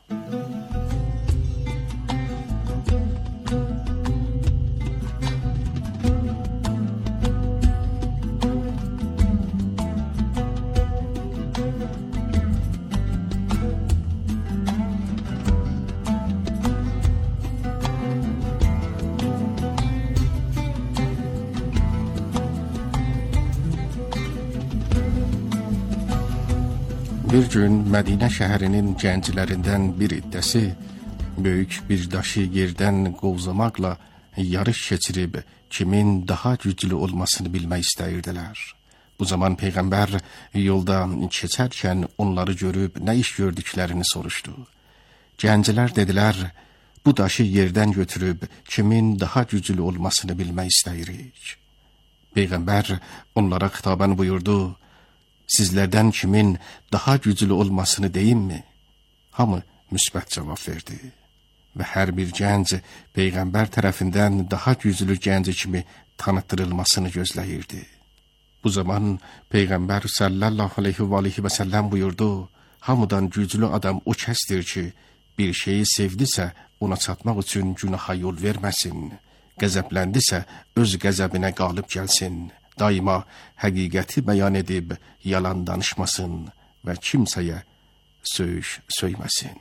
[SPEAKER 9] Bir gün Mədinə şəhərinin gənclərindən bir iddəsi böyük bir daşı yerdən qovzamaqla yarış keçirib kimin daha güclü olmasını bilmək istəyirdilər. Bu zaman Peyğəmbər yolda keçərkən onları görüb nə iş gördüklərini soruşdu. Gənclər dedilər: Bu daşı yerdən götürüb kimin daha güclü olmasını bilmək istəyirik. Peyğəmbər onlara xitaban buyurdu: Sizlərdən kimin daha güclü olmasını deyimmi? Hamı müsbət cavab verdi. Və hər bir gənc Peyğəmbər tərəfindən daha güclü gənc kimi tanıtdırılmasını gözləyirdi. Bu zaman Peyğəmbər sallallahu aleyhi və aleyhi və səlləm buyurdu: Hamıdan güclü adam o kəsdir ki, bir şeyi sevdisə ona çatmaq üçün günaha yol verməsin. Qəzəbləndisə öz qəzəbinə qalib gəlsin. Daima həqiqəti bəyan edib yalan danışmasın və kimsəyə söyüş söyməsin.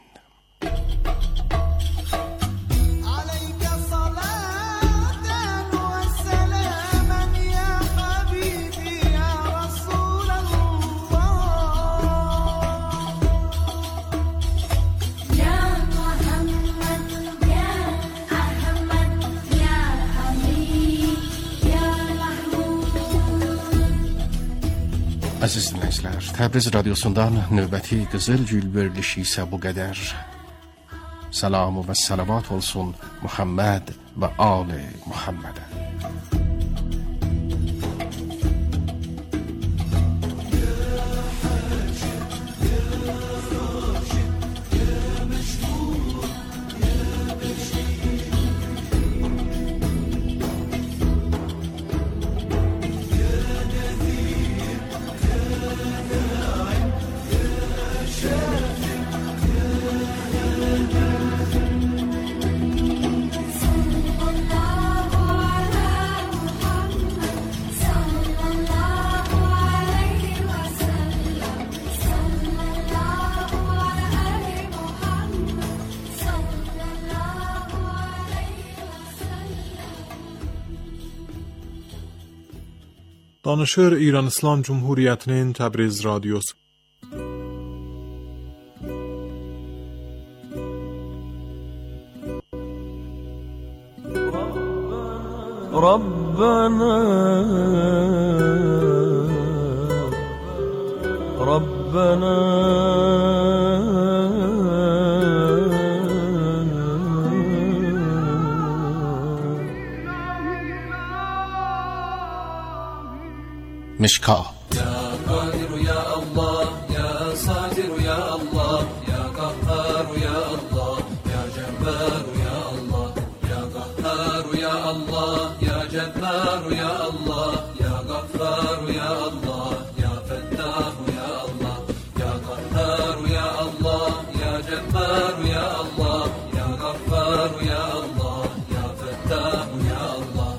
[SPEAKER 9] Əziz dinləyicilər, Təbriz radiosundan növbəti Qızıl Gül verilişi isə bu qədər. Salam və salavat olsun Muhammed və Ali Muhammedə.
[SPEAKER 1] Danışır İran İslam Cumhuriyetinin Təbriz Radyosu.
[SPEAKER 10] Rabbana Rabbana
[SPEAKER 9] Mishkat.
[SPEAKER 7] يا الله يا جبار يا الله يا غفار يا الله يا فتاح يا الله يا قهار يا الله يا جبار يا الله يا غفار يا الله يا فتاح يا الله.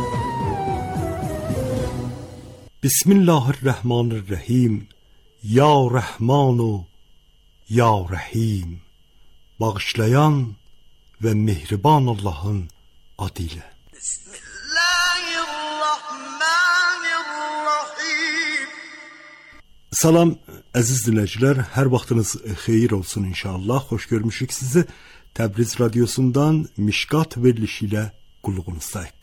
[SPEAKER 5] بسم الله الرحمن الرحیم. یا رحمان و یا رحیم. Bağışlayan ve mehriban Allah'ın adıyla.
[SPEAKER 4] Bismillahirrahmanirrahim.
[SPEAKER 5] Salam əziz dinləyicilər, hər vaxtınız xeyir olsun inşallah. Xoş görmüşük sizi. Təbriz radiosundan Mişkat verilişi ilə qulluğunuzdayıq.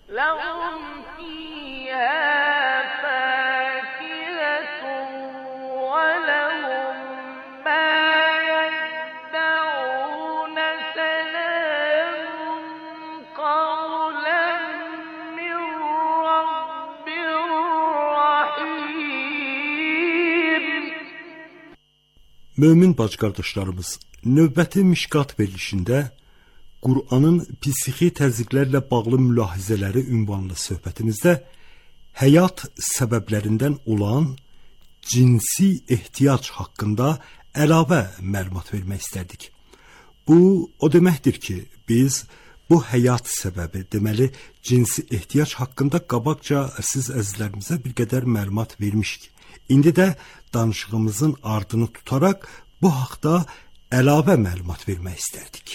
[SPEAKER 5] Mömin bacı-qardaşlarımız, növbəti Mişkat verilişində Qur'anın psixi təzyiqlərlə bağlı mülahizələri ünvanlı söhbətimizdə həyat səbəblərindən olan cinsi ehtiyac haqqında əlavə məlumat vermək istərdik. Bu, o deməkdir ki, biz bu həyat səbəbi, deməli, cinsi ehtiyac haqqında qabaqca siz əzizlərimizə bir qədər məlumat vermişik. İndi də danışığımızın ardını tutaraq bu haqda əlavə məlumat vermək istərdik.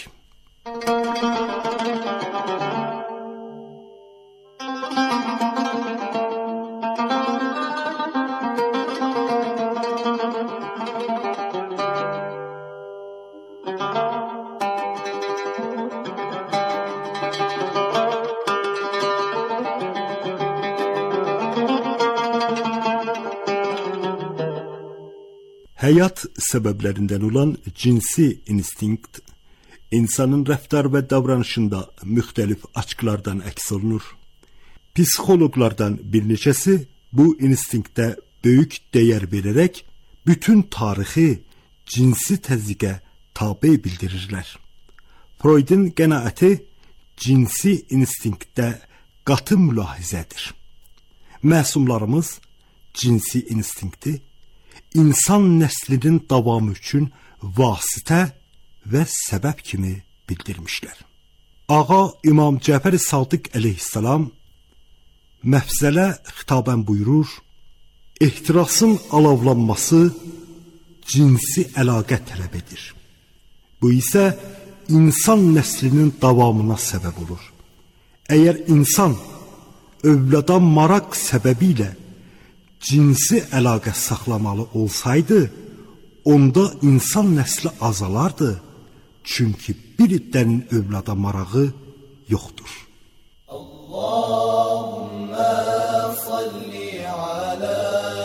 [SPEAKER 5] Həyat səbəblərindən olan cinsi instinkt insanın rəftar və davranışında müxtəlif açıqlardan əks olunur. Psixoloqlardan bir neçəsi bu instinktə böyük dəyər verərək bütün tarixi cinsi təzyiqə tabe bildirirlər. Freudun qənaəti cinsi instinktdə qatı mülahizədir. Məsumlarımız cinsi instinkti İnsan nəslinin davamı üçün vasitə və səbəb kimi bildirmişlər. Ağa İmam Cəfər Sadiq əleyhissalam məfzələ xitabən buyurur, ehtirasın alovlanması cinsi əlaqə tələb edir. Bu isə insan nəslinin davamına səbəb olur. Əgər insan övlada maraq səbəbilə cinsi əlaqə saxlamalı olsaydı, onda insan nəsli azalardı. Çünki bir iddən övlada marağı yoxdur.
[SPEAKER 7] Allahümme salli ala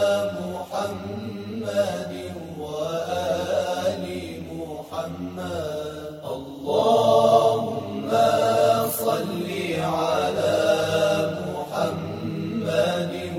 [SPEAKER 7] Muhammedin və ali Muhammed. Allahümme salli ala Muhammedin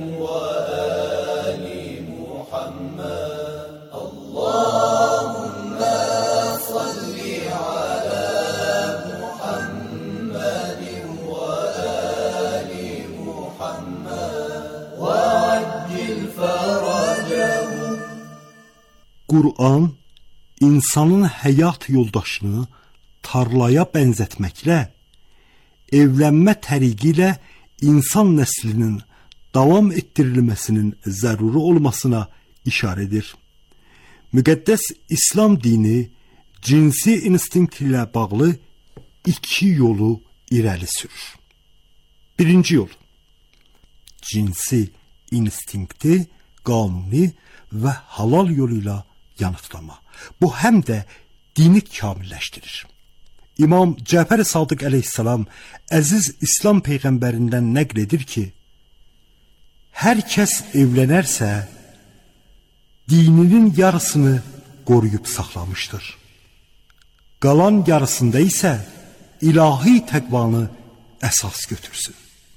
[SPEAKER 5] Qur'an insanın həyat yoldaşını tarlaya bənzətməklə, evlənmə təriqi ilə insan nəslinin davam etdirilməsinin zəruri olmasına işarə edir. Müqəddəs İslam dini cinsi instinkt ilə bağlı iki yolu irəli sürür. Birinci yol, cinsi instinkti qanuni və halal yoluyla yanıtlama. Bu həm də dini kamilləşdirir. İmam Cəfər Sadiq əleyhissalam əziz İslam peyğəmbərindən nəql edir ki, hər kəs evlənərsə, dininin yarısını qoruyub saxlamışdır. Qalan yarısında isə ilahi təqvanı əsas götürsün.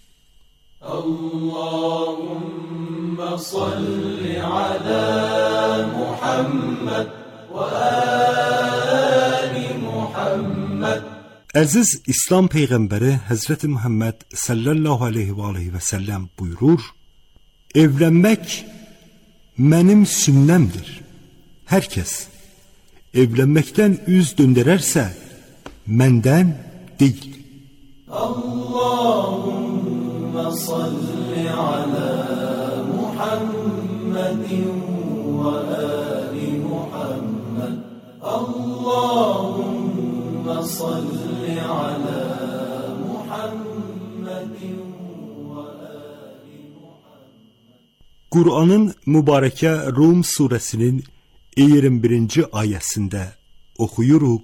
[SPEAKER 7] Allahümme salli ala Muhammed və ali Muhammed.
[SPEAKER 5] Əziz İslam Peyğəmbəri Həzrəti Muhammed sallallahu aleyhi və aleyhi və səlləm buyurur, evlənmək mənim sünnəmdir. Hər kəs evlənməkdən üz döndərərsə, məndən deyil.
[SPEAKER 7] Allahümme salli ala Muhammedin ve ali Muhammed. Allahümme salli ala Muhammedin ve ali Muhammed.
[SPEAKER 5] Qur'anın mübarəkə Rum surəsinin iyirmi birinci ayəsində oxuyuruq.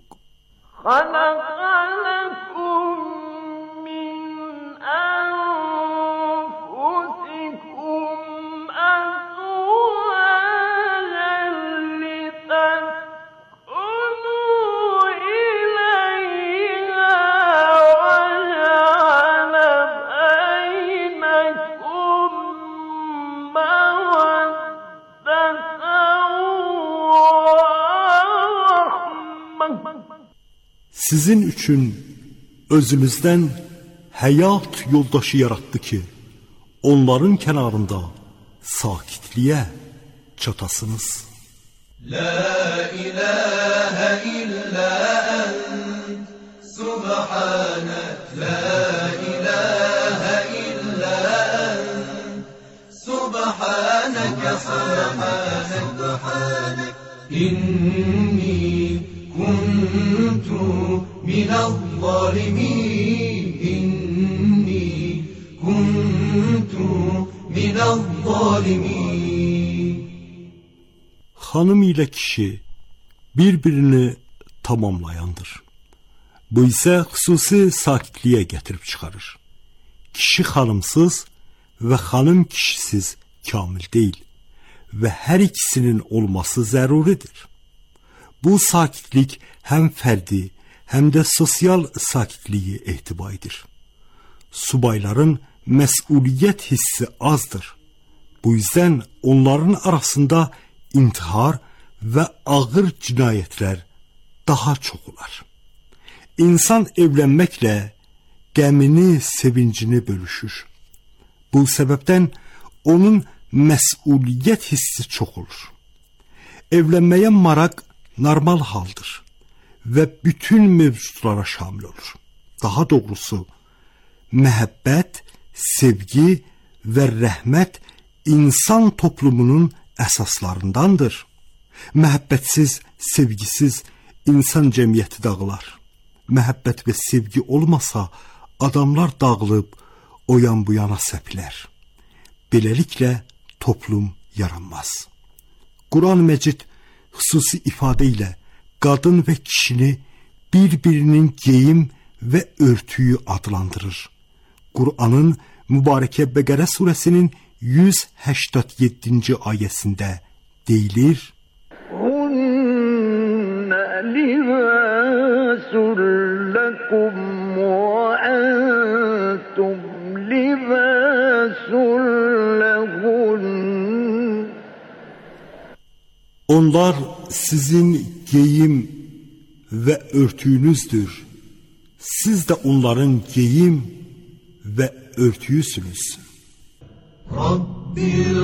[SPEAKER 5] Sizin üçün özünüzdən həyat yoldaşı yaratdı ki, onların kənarında sakitliyə çatasınız.
[SPEAKER 7] La ilahe illa ent, subhanek, la ilahe illa ent, subhaneke, subhanek, subhanek, inni kuntu minel zalimin, inni kuntu minel zalimin.
[SPEAKER 5] Hanım ilə kişi bir-birini tamamlayandır. Bu isə xüsusi sakitliyə gətirib çıxarır. Kişi xanımsız və xanım kişisiz kamil deyil və hər ikisinin olması zəruridir. Bu sakitlik həm fərdi, həm də sosial sakitliyi ehtiva edir. Subayların məsuliyyət hissi azdır. Bu yüzden onların arasında intihar və ağır cinayətlər daha çox olar. İnsan evlənməklə qəmini, sevincini bölüşür. Bu səbəbdən onun məsuliyyət hissi çox olur. Evlənməyə maraq normal haldır və bütün mövcudlara şamil olur. Daha doğrusu, məhəbbət, sevgi və rəhmət insan toplumunun əsaslarındandır. Məhəbbətsiz, sevgisiz insan cəmiyyəti dağılar. Məhəbbət və sevgi olmasa, adamlar dağılıb, o yan bu yana səpilər. Beləliklə, toplum yaranmaz. Quran-ı Məcid xüsusi ifadə ilə qadın və kişini bir-birinin geyim və örtüyü adlandırır. Qur'anın mübarəkə Bəqərə surəsinin yüz səksən yeddinci ayəsində deyilir:
[SPEAKER 2] Hunna libasun lakum wa antum libasun lahun.
[SPEAKER 5] Onlar sizin geyim və örtüyünüzdür. Siz də onların geyim və örtüyüsünüz.
[SPEAKER 7] Rabbil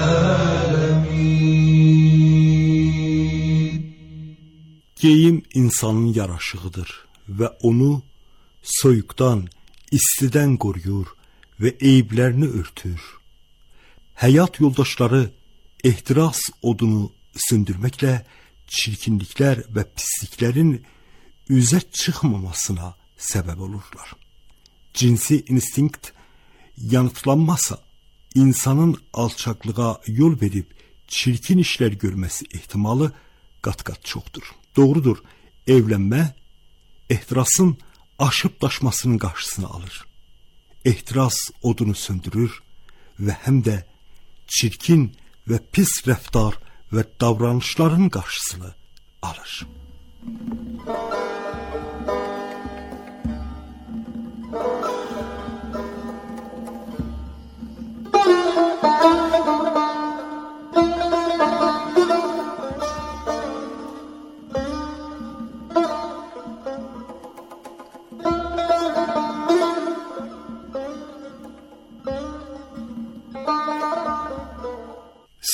[SPEAKER 7] alemin.
[SPEAKER 5] Geyim insanın yaraşığıdır və onu soyuqdan, istidən qoruyur və eyiblərini örtür. Həyat yoldaşları ehtiras odunu söndürməklə çirkinliklər və pisliklərin üzə çıxmamasına səbəb olurlar. Cinsi instinkt yanıtlanmasa, insanın alçaqlığa yol verib çirkin işlər görməsi ehtimalı qat-qat çoxdur. Doğrudur, evlənmə ehtirasın aşıb daşmasının qarşısını alır. Ehtiras odunu söndürür və həm də çirkin və pis rəftar və davranışların qarşısını alır.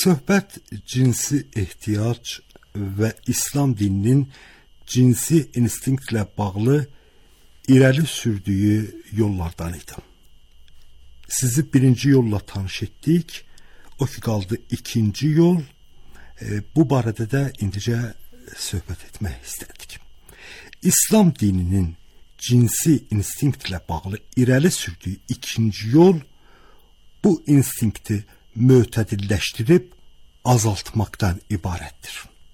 [SPEAKER 5] Söhbət cinsi ehtiyac və İslam dininin cinsi instinktlə bağlı irəli sürdüyü yollardan idi. Sizi birinci yolla tanış etdik, o ki qaldı ikinci yol. E, bu barədə də indicə söhbət etmək istədik. İslam dininin cinsi instinktlə bağlı irəli sürdüyü ikinci yol bu instinkti mötədilləşdirib azaltmaqdan ibarətdir.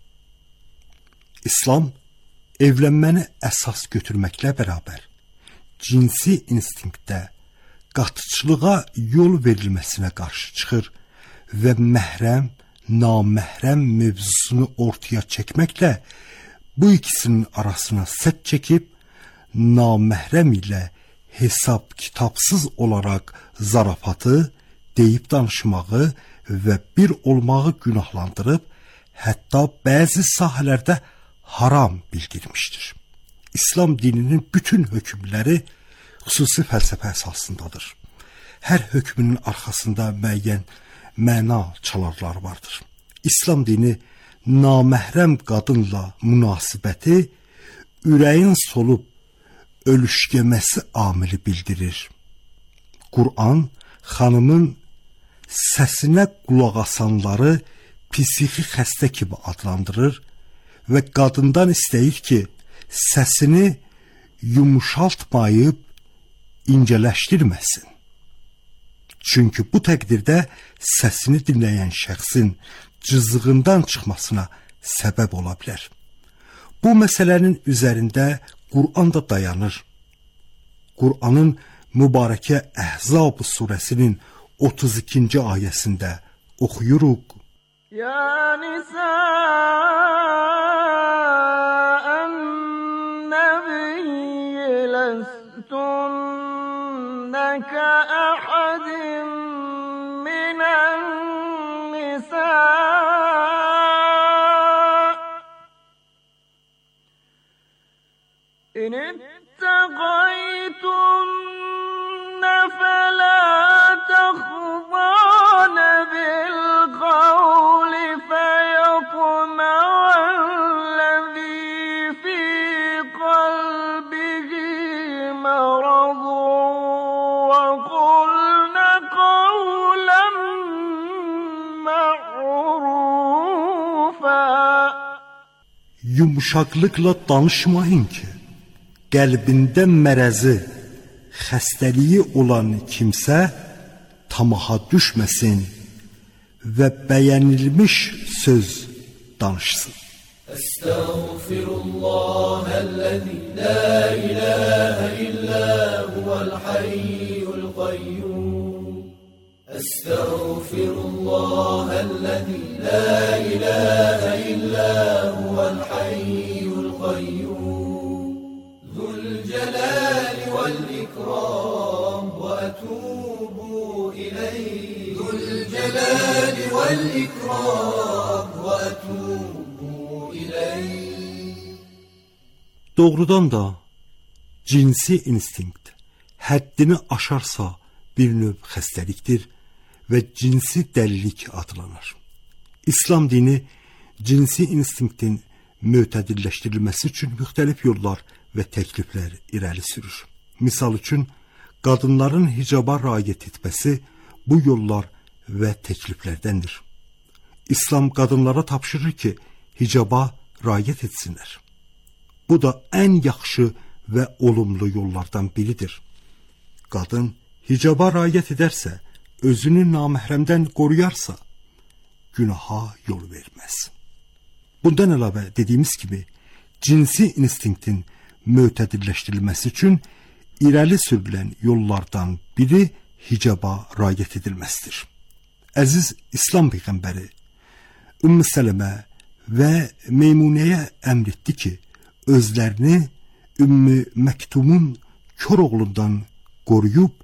[SPEAKER 5] İslam evlənməni əsas götürməklə bərabər cinsi instinktdə qatıcılığa yol verilməsinə qarşı çıxır və məhrəm, naməhrəm mövzusunu ortaya çəkməklə bu ikisinin arasına sədd çəkib naməhrəm ilə hesab kitabsız olaraq zarafatı, deyib danışmağı və bir olmağı günahlandırıb, hətta bəzi sahələrdə haram bildirmişdir. İslam dininin bütün hökmləri xüsusi fəlsəfə əsasındadır. Hər hökmünün arxasında müəyyən məna çalarlar vardır. İslam dini naməhrəm qadınla münasibəti ürəyin solub ölüşgəməsi amili bildirir. Qur'an xanımın səsinə qulaq asanları psixi xəstə kimi adlandırır və qadından istəyir ki, səsini yumuşaltmayıb incələşdirməsin. Çünki bu təqdirdə səsini dinləyən şəxsin cızığından çıxmasına səbəb ola bilər. Bu məsələnin üzərində Qur'an da dayanır. Qur'anın mübarəkə Əhzab surəsinin otuz ikinci ayəsində oxuyuruq.
[SPEAKER 2] Ya nisa en-nebiyyi lestunne ke'ahadin minen-nisa in ittegaytunne felâ تخضعن بالقول فيطمع الذي في قلبه مرض وقلن قولا معروفا.
[SPEAKER 5] Yumuşaqlıqla danışmayın ki, qəlbində mərəzi, xəstəliyi olan kimsə tamaha düşməsin və bəyənilmiş söz danışsın.
[SPEAKER 7] Estağfirullahellezî la ilahe illa huvel hayyul qayyum. Estağfirullahellezî la ilahe illa huvel hayyul qayyum. Zul celali vel ikram ve etûbû إليه ذو الجلال والإكرام وأتوب إليه.
[SPEAKER 5] Doğrudan da cinsi instinkt həddini aşarsa bir növ xəstəlikdir və cinsi dəlilik adlanır. İslam dini cinsi instinktin mötədilləşdirilməsi üçün müxtəlif yollar və təkliflər irəli sürür. Misal üçün, qadınların hicaba riayət etməsi bu yollar və təkliflərdəndir. İslam qadınlara tapşırır ki, hicaba riayət etsinlər. Bu da ən yaxşı və olumlu yollardan biridir. Qadın hicaba riayət edərsə, özünü naməhrəmdən qoruyarsa, günaha yol verməz. Bundan əlavə dediyimiz kimi, cinsi instinktin mötədilləşdirilməsi üçün irəli sürülən yollardan biri hicaba riayət edilməsidir. Əziz İslam Peyğəmbəri Ümmü Sələmə və Meymunəyə əmr etdi ki, özlərini Ümmü Məktumun kör oğlundan qoruyub